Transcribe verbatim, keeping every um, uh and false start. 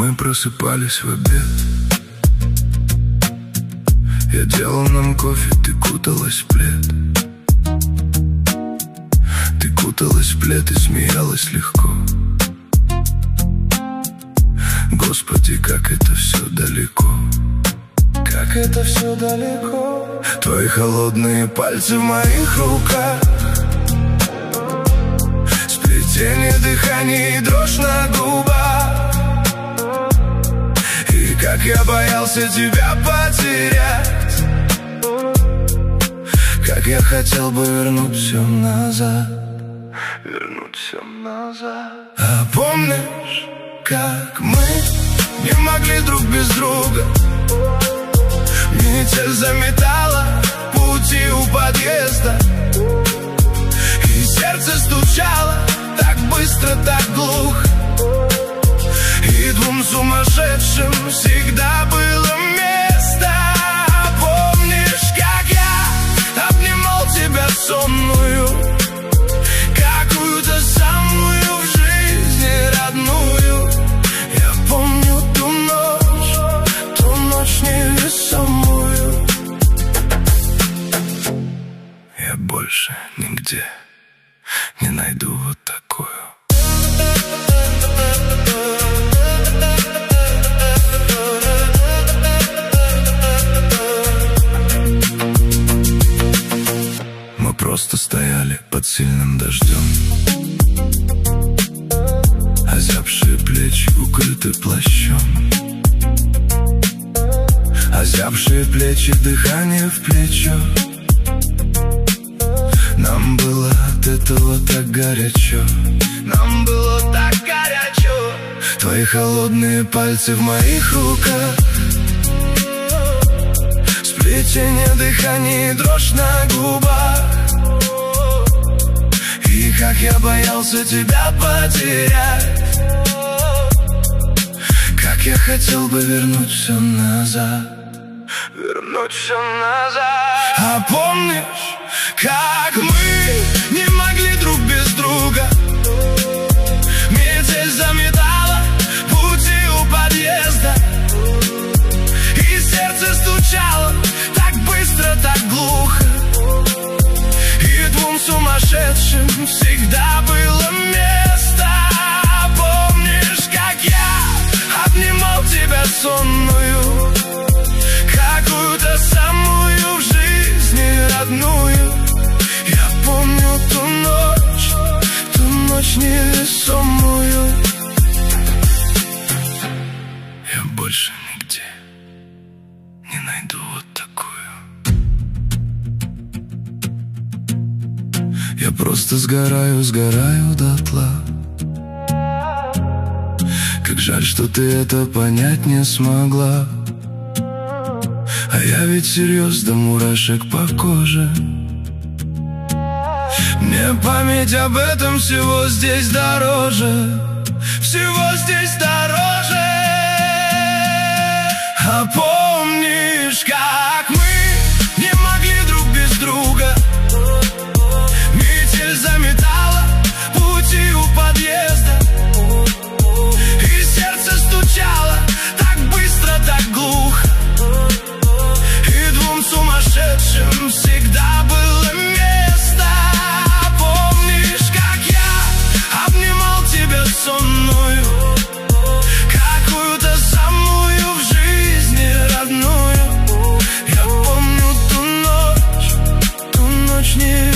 Мы просыпались в обед. Я делал нам кофе, ты куталась в плед. Ты куталась в плед и смеялась легко. Господи, как это все далеко. Как это все далеко. Твои холодные пальцы в моих руках, сплетение дыхания и дрожь на губах. И как я боялся тебя потерять, как я хотел бы вернуть все назад. Вернуть все назад. А помнишь, как мы не могли друг без друга? Метель заметала пути у подъезда, и сердце стучало так быстро, так глухо. И двум сумасшедшим всегда было место. Помнишь, как я обнимал тебя сонную, какую-то самую в жизни родную? Я помню ту ночь, ту ночь невесомую. Я больше нигде не найду вот такую. Мы просто стояли под сильным дождем, озябшие плечи укрыты плащом, озябшие плечи, дыхание в плечо. Нам было от этого так горячо, нам было так горячо. Твои холодные пальцы в моих руках, сплетение дыхания и дрожь на губах. И как я боялся тебя потерять, как я хотел бы вернуть все назад. Вернуть все назад. А помнишь, как мы не могли друг без друга? Метель заметала пути у подъезда, и сердце стучало так быстро, так глухо. И двум сумасшедшим всегда было место. Помнишь, как я обнимал тебя сонную, какую-то самую в жизни родную? Я помню ту ночь, ту ночь невесомую. Я больше нигде не найду вот такую. Я просто сгораю, сгораю дотла. Как жаль, что ты это понять не смогла. А я ведь серьез до мурашек по коже. Мне память об этом всего здесь дороже, всего здесь дороже. А помнишь, как мы не могли друг без друга? Метель заметала пути у подъезда, и сердце стучало так быстро, так глухо. И двум сумасшедшим всегда было место. Помнишь, как я обнимал тебя сонную, какую-то самую в жизни родную? Я помню ту ночь, ту ночь не